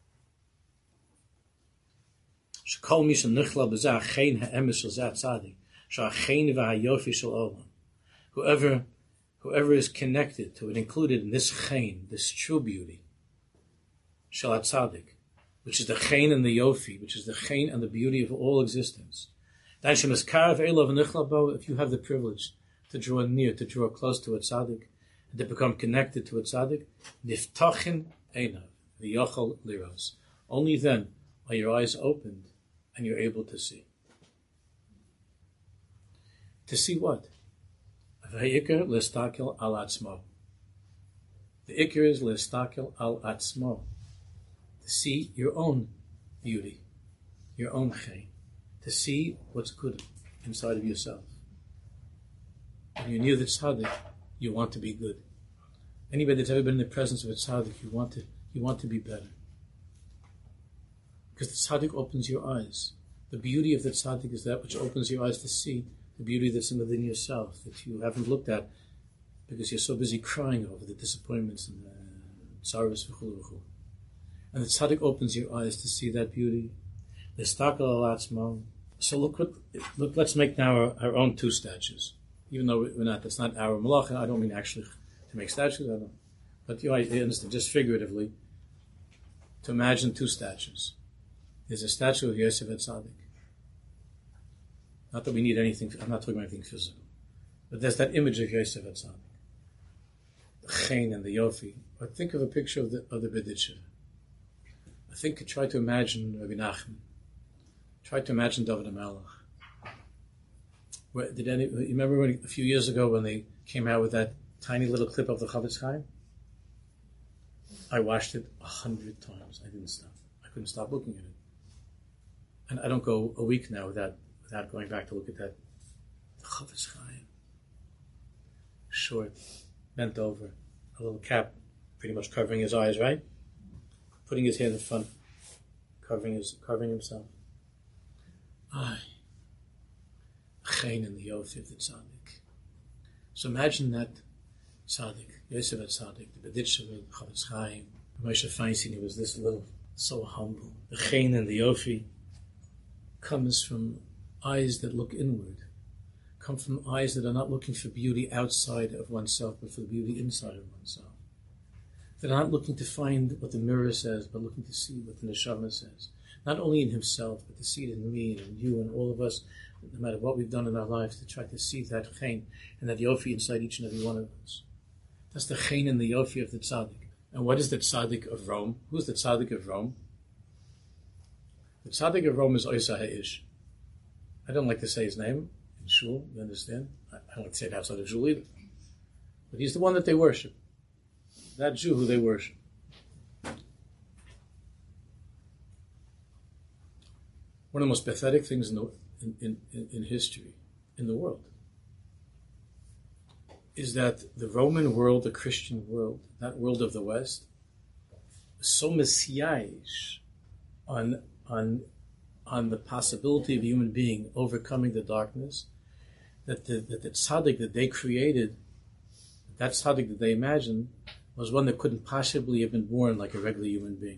Speaker 3: Whoever, whoever is connected to it, included in this chen, this true beauty, shel tzaddik, which is the chen and the yofi, which is the chen and the beauty of all existence. If you have the privilege to draw near, to draw close to a tzaddik, and to become connected to a tzaddik, niftachin einav v'yochel liros. Only then are your eyes opened and you're able to see. To see what? V'ha'ikar l'stakel al atzmo. The ikar is l'stakel al atzmo. To see your own beauty, your own chen. To see what's good inside of yourself. When you're near the tzaddik, you want to be good. Anybody that's ever been in the presence of a tzaddik, you want to, you want to be better. Because the tzaddik opens your eyes. The beauty of the tzaddik is that which opens your eyes to see the beauty that's within yourself, that you haven't looked at because you're so busy crying over the disappointments and the sorrows. And the tzaddik opens your eyes to see that beauty. So look, what, look, let's make now our, our own two statues. Even though we're not, that's not our malacha. I don't mean actually to make statues. I don't. But you know, I understand, just figuratively, to imagine two statues. There's a statue of Yosef HaTzadik. Not that we need anything, I'm not talking about anything physical. But there's that image of Yosef HaTzadik. The chen and the yofi. Or think of a picture of the, of the Berditchever. I think, try to imagine Rabbi Nachman. Try to imagine David HaMelech. Where, did any, you remember when, a few years ago when they came out with that tiny little clip of the Chavetz Chaim? I watched it a hundred times. I didn't stop. I couldn't stop looking at it. And I don't go a week now without without going back to look at that. The Chavetz Chaim. Short, bent over, a little cap, pretty much covering his eyes, right? Putting his head in front, covering his covering himself. Aye. Chen and the yofi of the tzaddik. So imagine that tzaddik, Yosef HaTzadik, the Berditchever, the Chavetz Chaim, Moshe Feinstein, he was this little, so humble. The chen and the yofi comes from eyes that look inward, come from eyes that are not looking for beauty outside of oneself, but for the beauty inside of oneself. They're not looking to find what the mirror says, but looking to see what the neshama says. Not only in himself, but to see it in me and in you and all of us, no matter what we've done in our lives, to try to see that chen and that yofi inside each and every one of us. That's the chen and the yofi of the tzaddik. And what is the tzaddik of Rome? Who's the tzaddik of Rome? The tzaddik of Rome is Oisa Ha'ish. I don't like to say his name in shul, you understand? I don't like to say it outside of shul either. But he's the one that they worship. That Jew who they worship. One of the most pathetic things in, the, in, in, in history, in the world. is that the Roman world, the Christian world, that world of the West, is so messianish on on on the possibility of a human being overcoming the darkness, that the, that the tzaddik that they created, that tzaddik that they imagined, was one that couldn't possibly have been born like a regular human being.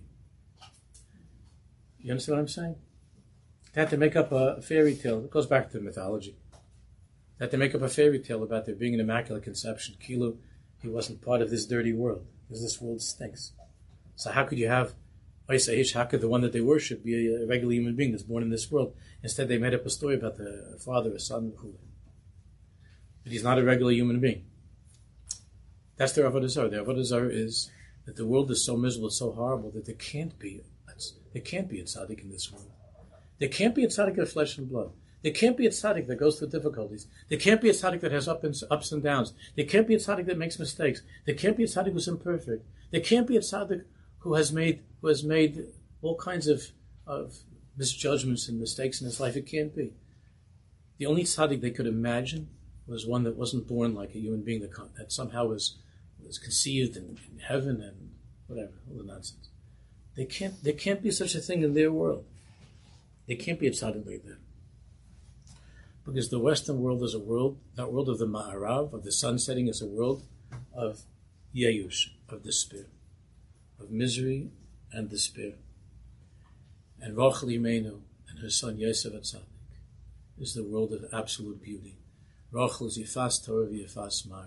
Speaker 3: You understand what I'm saying? They had to make up a fairy tale. It goes back to mythology. They had to make up a fairy tale about there being an immaculate conception. Kilu, he wasn't part of this dirty world, because this world stinks. So how could you have Isaiah, how could the one that they worship be a regular human being that's born in this world? Instead, they made up a story about the father, a son, but he's not a regular human being. That's their avodah zarah. Their avodah zarah is that the world is so miserable, so horrible that there can't be, there can't be a tzaddik in this world. There can't be a tzaddik of flesh and blood. There can't be a tzaddik that goes through difficulties. There can't be a tzaddik that has up and, ups and downs. There can't be a tzaddik that makes mistakes. There can't be a tzaddik who's imperfect. There can't be a tzaddik who has made who has made all kinds of, of misjudgments and mistakes in his life. It can't be. The only tzaddik they could imagine was one that wasn't born like a human being, that, that somehow was was conceived in, in heaven and whatever, all the nonsense. They can't. There can't be such a thing in their world. There can't be a tzaddik like that. Because the Western world is a world, that world of the Ma'arav, of the sun setting, is a world of Yeyush, of despair, of misery and despair. And Rachel Imenu and her son Yosef Atzadik is the world of absolute beauty. Rachel is Yifas Torah v'Yifas Mara.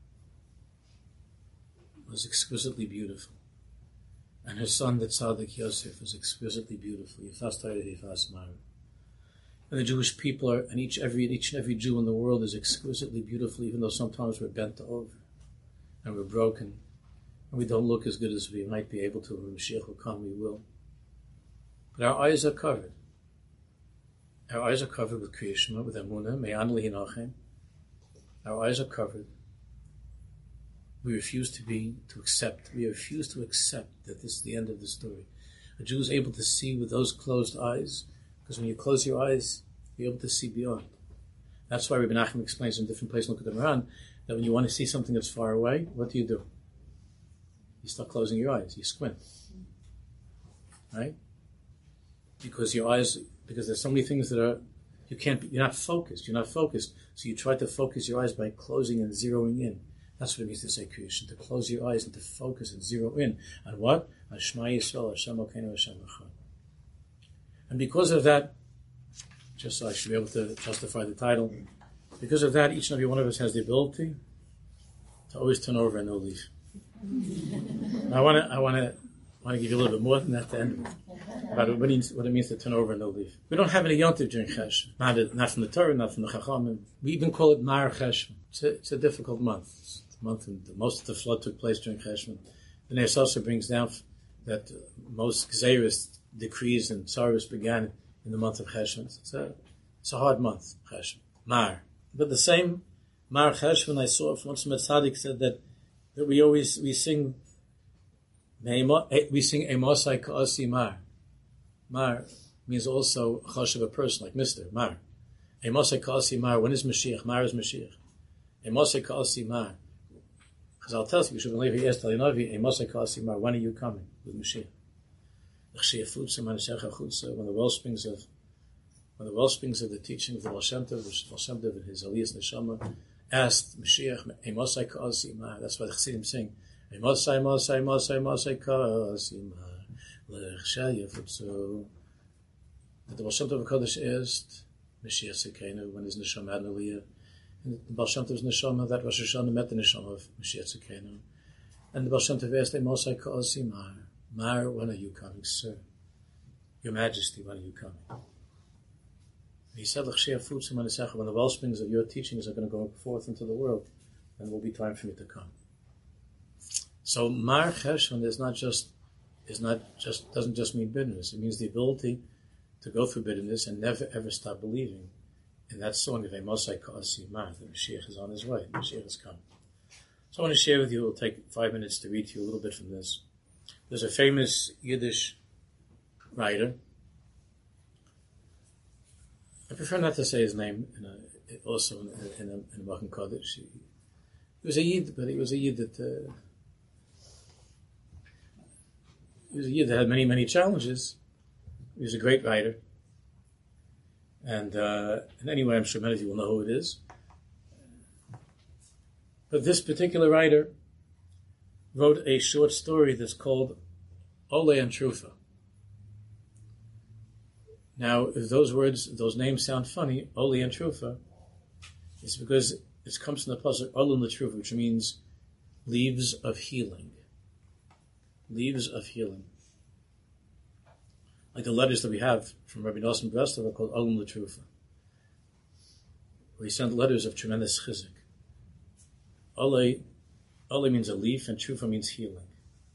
Speaker 3: Was exquisitely beautiful. And her son, the Tzaddik Yosef, was exquisitely beautiful. Yifas Torah v'Yifas Mara. And the Jewish people are, and each every each and every Jew in the world is exquisitely beautiful, even though sometimes we're bent over and we're broken and we don't look as good as we might be able to. When Mashiach will come, we will. But our eyes are covered. Our eyes are covered with Kriya Shema, with Emunah, Me'an Lihinachem. Our eyes are covered. We refuse to be, to accept. We refuse to accept that this is the end of the story. A Jew is able to see with those closed eyes, because when you close your eyes, you're able to see beyond. That's why Rabbi Nachman explains in different places, look at the Moran, that when you want to see something that's far away, what do you do? You start closing your eyes. You squint. Right? Because your eyes, because there's so many things that are, you can't, be, you're not focused. You're not focused. So you try to focus your eyes by closing and zeroing in. That's what it means to say creation, to close your eyes and to focus and zero in. On what? On Shema Yisrael, Hashem Elokeinu, Hashem Echad. And because of that, just so I should be able to justify the title, because of that, each and every one of us has the ability to always turn over a new leaf. I want to, I want to, want to give you a little bit more than that to end with, about what it means, what it means to turn over a new leaf. We don't have any yontiv during Chesh, not, not from the Torah, not from the Chachamim. We even call it Mar Chesh. It's a, it's a difficult month. It's the month when the, most of the flood took place during Cheshvan. The Neis also brings down that uh, most Gzeiris, decrees and sorrows began in the month of Cheshvan. It's a, it's a hard month, Cheshvan. Mar. But the same Mar Cheshvan I saw from once Tzaddik said that that we always we sing we sing Emosai Ka'asi Mar. Mar means also Chosh of a person, like Mister Mar. Emosai Ka'asi Mar. When is Mashiach? Mar is Mashiach. Emosai Ka'asi Mar. Because I'll tell you, you should believe he asked Talinovi, Emosai Ka'asi Mar. When are you coming with Mashiach? When the wellsprings of when the wellsprings of the teaching of the Baal Shem Tov, which Baal Shem Tov and his Aliyas Neshama asked Mashiach, Emosai Ka'asi Mar. That's why the Chassidim sing, Emosai, Emosai, Emosai, Emosai Ka'asi Mar. L'chshay Yefutzu. That the Baal Shem Tov HaKadosh asked Mashiach Sekenu when his Neshama had an Aliyah. And the Baal Shem Tov's Neshama, that Rosh Hashanah met the Neshama of Mashiach Sekenu. And the Baal Shem Tov asked, Emosai Ka'asi Mar. Mar, when are you coming, sir? Your Majesty, when are you coming? And he said, when the wellsprings of your teachings are going to go forth into the world, then it will be time for me to come. So Mar Cheshvan is not just is not just doesn't just mean bitterness. It means the ability to go through bitterness and never ever stop believing. In that song of Emosai Ka'asi Mar, the Mashiach is on his way. The Mashiach has come. So I want to share with you. It will take five minutes to read to you a little bit from this. There's a famous Yiddish writer. I prefer not to say his name. In a, also in a, in a, in a Kodesh. He, He was a Yid, but he was a Yid that uh, he was a Yid that had many, many challenges. He was a great writer. And, uh, and anyway, I'm sure many of you will know who it is. But this particular writer wrote a short story that's called Ole and Trufa. Now, if those words, those names sound funny, Ole and Trufa, it's because it comes from the pasuk Olin L'Trufa, which means leaves of healing. Leaves of healing. Like the letters that we have from Rabbi Nosson Breslov are called Olin L'Trufa, where he sent letters of tremendous chizuk. Ole, Ole means a leaf, and Trufa means healing.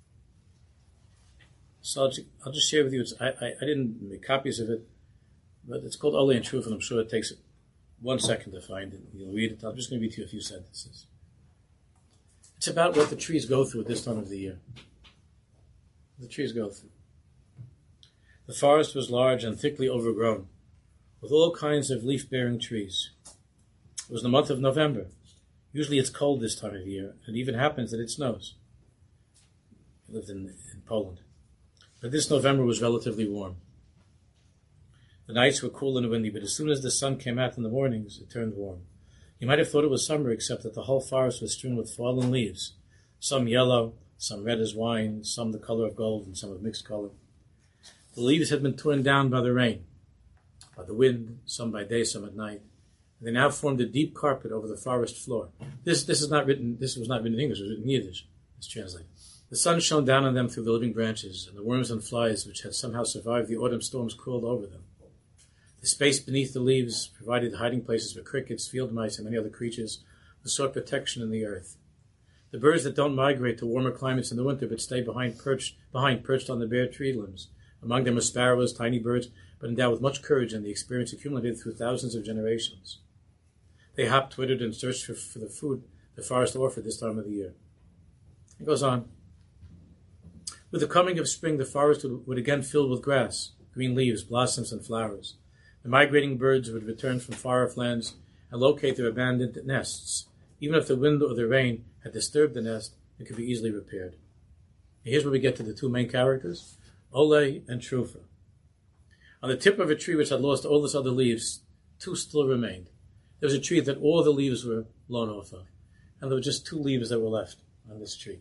Speaker 3: So I'll, I'll just share with you, it's, I, I, I didn't make copies of it, but it's called Ole and Trufa, and I'm sure it takes one second to find it. You'll read it. I'm just going to read to you a few sentences. It's about what the trees go through at this time of the year. The trees go through. The forest was large and thickly overgrown, with all kinds of leaf-bearing trees. It was the month of November. Usually it's cold this time of year, and it even happens that it snows. I lived in, in Poland. But this November was relatively warm. The nights were cool and windy, but as soon as the sun came out in the mornings, it turned warm. You might have thought it was summer, except that the whole forest was strewn with fallen leaves, some yellow, some red as wine, some the color of gold, and some of mixed color. The leaves had been torn down by the rain, by the wind, some by day, some at night. They now formed a deep carpet over the forest floor. This this is not written. This was not written in English. It was written in Yiddish. It's translated. The sun shone down on them through the living branches, and the worms and flies, which had somehow survived the autumn storms, crawled over them. The space beneath the leaves provided hiding places for crickets, field mice, and many other creatures who sought protection in the earth. The birds that don't migrate to warmer climates in the winter, but stay behind perched behind perched on the bare tree limbs. Among them are sparrows, tiny birds, but endowed with much courage and the experience accumulated through thousands of generations. They hopped, twittered, and searched for, for the food the forest offered this time of the year. It goes on. With the coming of spring, the forest would, would again fill with grass, green leaves, blossoms, and flowers. The migrating birds would return from far-off lands and locate their abandoned nests. Even if the wind or the rain had disturbed the nest, it could be easily repaired. And here's where we get to the two main characters, Ole and Trufa. On the tip of a tree which had lost all its other leaves, two still remained. There was a tree that all the leaves were blown off of, and there were just two leaves that were left on this tree.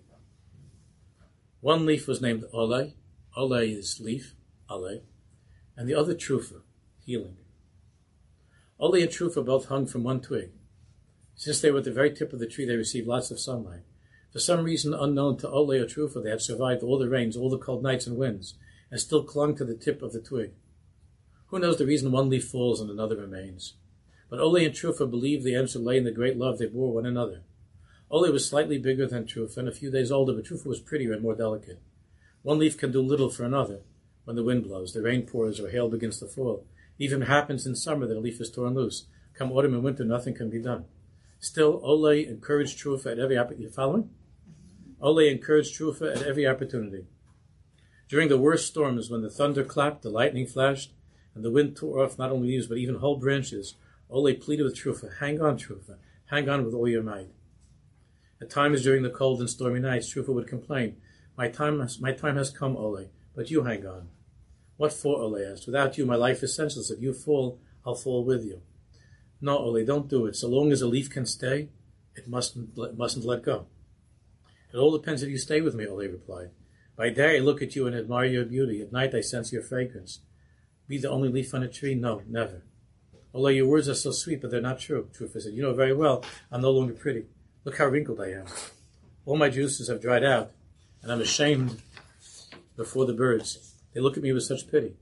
Speaker 3: One leaf was named Ole. Ole is leaf, Ole, and the other Trufa, healing. Ole and Trufa both hung from one twig. Since they were at the very tip of the tree, they received lots of sunlight. For some reason unknown to Ole or Trufa, they had survived all the rains, all the cold nights and winds, and still clung to the tip of the twig. Who knows the reason one leaf falls and another remains? But Ole and Trufa believed the answer lay in the great love they bore one another. Ole was slightly bigger than Trufa and a few days older, but Trufa was prettier and more delicate. One leaf can do little for another when the wind blows, the rain pours, or hail begins to fall. It even happens in summer that a leaf is torn loose. Come autumn and winter, nothing can be done. Still, Ole encouraged Trufa at every opportunity. You following? Ole encouraged Trufa at every opportunity. During the worst storms, when the thunder clapped, the lightning flashed, and the wind tore off not only leaves but even whole branches, Ole pleaded with Trufa, "Hang on, Trufa, hang on with all your might." At times during the cold and stormy nights, Trufa would complain, "My time has, my time has come, Ole, but you hang on." "What for?" Ole asked. "Without you, my life is senseless. If you fall, I'll fall with you." "No, Ole, don't do it. So long as a leaf can stay, it mustn't, it mustn't let go." "It all depends if you stay with me," Ole replied. "By day I look at you and admire your beauty. At night I sense your fragrance. Be the only leaf on a tree? No, never." "Ole, your words are so sweet, but they're not true," Trufa said. "You know very well I'm no longer pretty. Look how wrinkled I am. All my juices have dried out, and I'm ashamed before the birds. They look at me with such pity.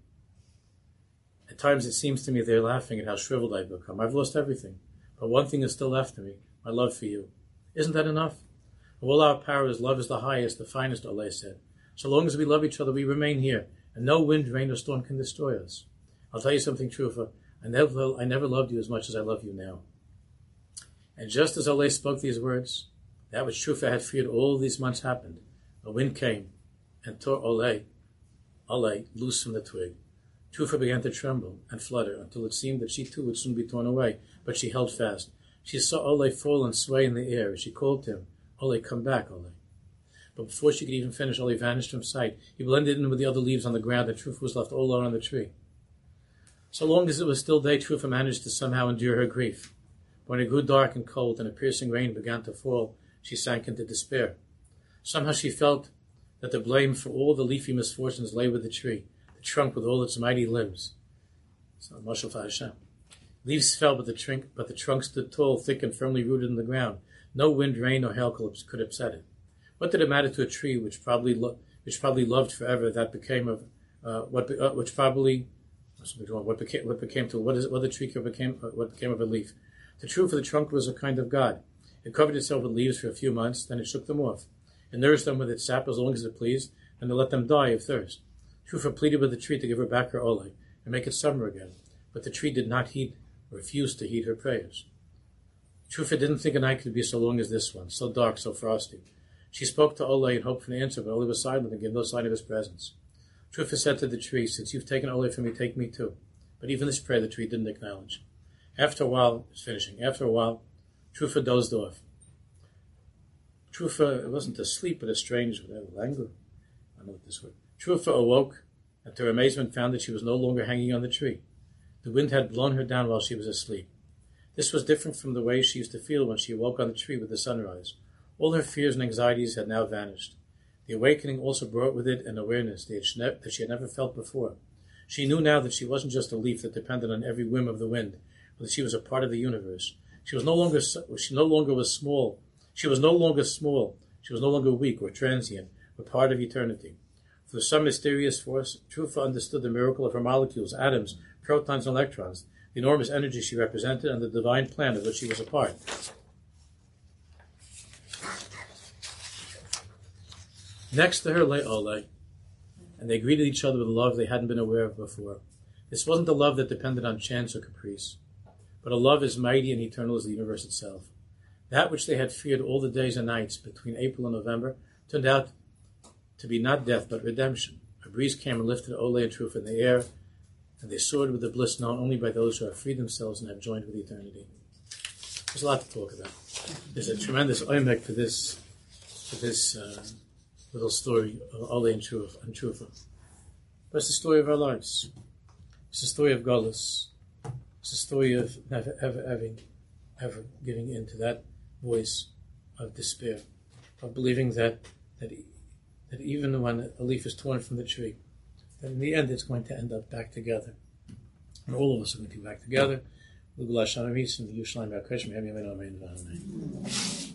Speaker 3: At times it seems to me they're laughing at how shriveled I've become. I've lost everything, but one thing is still left to me, my love for you. Isn't that enough? Of all our powers, love is the highest, the finest," Ole said. "So long as we love each other, we remain here, and no wind, rain, or storm can destroy us. I'll tell you something, Trufa. I never, I never loved you as much as I love you now." And just as Ole spoke these words, that which Trufa had feared all these months happened. A wind came and tore Ole, Ole loose from the twig. Trufa began to tremble and flutter until it seemed that she too would soon be torn away, but she held fast. She saw Ole fall and sway in the air as she called to him, Ole, come back, Ole. But before she could even finish, Ole vanished from sight. He blended in with the other leaves on the ground, and Trufa was left all alone on the tree. So long as it was still day, Trufa managed to somehow endure her grief. When it grew dark and cold and a piercing rain began to fall, she sank into despair. Somehow she felt that the blame for all the leafy misfortunes lay with the tree, the trunk with all its mighty limbs. So, Mashal Hashem. Leaves fell, but the, trunk, but the trunk stood tall, thick, and firmly rooted in the ground. No wind, rain, or hail could upset it. What did it matter to a tree which probably lo- which probably loved forever that became of uh, what be- uh, which probably what became what became to what is what the tree became uh, what became of a leaf? The tree for the trunk was a kind of god. It covered itself with leaves for a few months, then it shook them off. It nourished them with its sap as long as it pleased, and it let them die of thirst. Trufa pleaded with the tree to give her back her Ole and make it summer again, but the tree did not heed or refused to heed her prayers. Trufa didn't think a night could be so long as this one, so dark, so frosty. She spoke to Ole and hoped for an answer, but Ole was silent and gave no sign of his presence. Trufa said to the tree, since you've taken Ole from me, take me too. But even this prayer the tree didn't acknowledge. After a while, it's finishing, after a while, Trufa dozed off. Trufa, it wasn't a sleep, but a strange, whatever, languor. I don't know what this word. Trufa awoke, and to her amazement found that she was no longer hanging on the tree. The wind had blown her down while she was asleep. This was different from the way she used to feel when she awoke on the tree with the sunrise. All her fears and anxieties had now vanished. The awakening also brought with it an awareness that she had never felt before. She knew now that she wasn't just a leaf that depended on every whim of the wind, but that she was a part of the universe. She was no longer she no longer was small. She was no longer small. She was no longer weak or transient, but part of eternity. Through some mysterious force, Trufa understood the miracle of her molecules, atoms, protons, and electrons, the enormous energy she represented, and the divine plan of which she was a part. Next to her lay Ole, and they greeted each other with a love they hadn't been aware of before. This wasn't a love that depended on chance or caprice, but a love as mighty and eternal as the universe itself. That which they had feared all the days and nights between April and November turned out to be not death, but redemption. A breeze came and lifted Ole and Trufa in the air, and they soared with the bliss known only by those who have freed themselves and have joined with eternity. There's a lot to talk about. There's a tremendous oimek for this, for this uh, little story of Ole and Trufa. And Trufa. But it's the story of our lives. It's the story of Golus. It's the story of never ever having, ever giving in to that voice of despair, of believing that that that even when a leaf is torn from the tree, that in the end it's going to end up back together, and all of us are going to be back together.